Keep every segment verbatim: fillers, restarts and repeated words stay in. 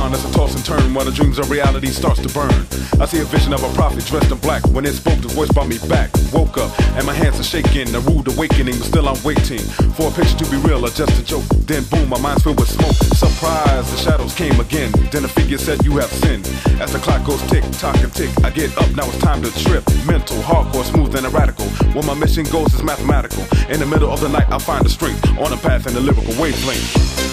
beyond as I toss and turn while the dreams of reality starts to burn. I see a vision of a prophet dressed in black. When it spoke, the voice brought me back. Woke up and my hands are shaking, a rude awakening, but still I'm waiting for a picture to be real or just a joke. Then boom, my mind's filled with smoke. Surprise, the shadows came again. Then a figure said you have sinned. As the clock goes tick, tock and tick, I get up, now it's time to trip. Mental, hardcore, smooth and radical. When my mission goes is mathematical. In the middle of the night, I'll find the strength on a path in the lyrical wavelength.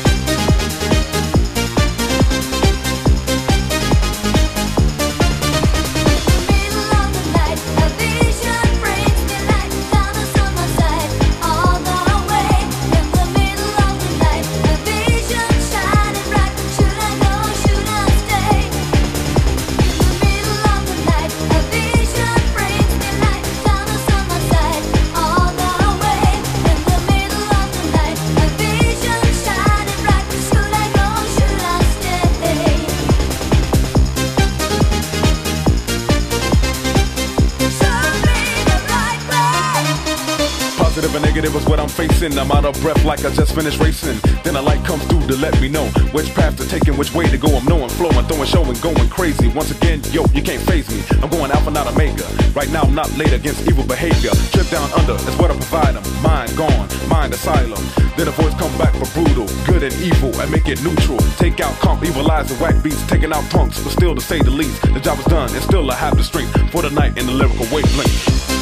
Positive and negative is what I'm facing. I'm out of breath like I just finished racing. Then a light comes through to let me know which path to take and which way to go. I'm knowing, flowing, throwing, showing, going crazy. Once again, yo, you can't phase me. I'm going alpha, not omega. Right now, I'm not late against evil behavior. Trip down under is what I provide them. Mind gone, mind asylum. Then a voice come back for brutal, good and evil, and make it neutral. Take out comp, evilize and whack beats, taking out punks, but still to say the least, the job is done, and still I have the strength for the night in the lyrical wavelength.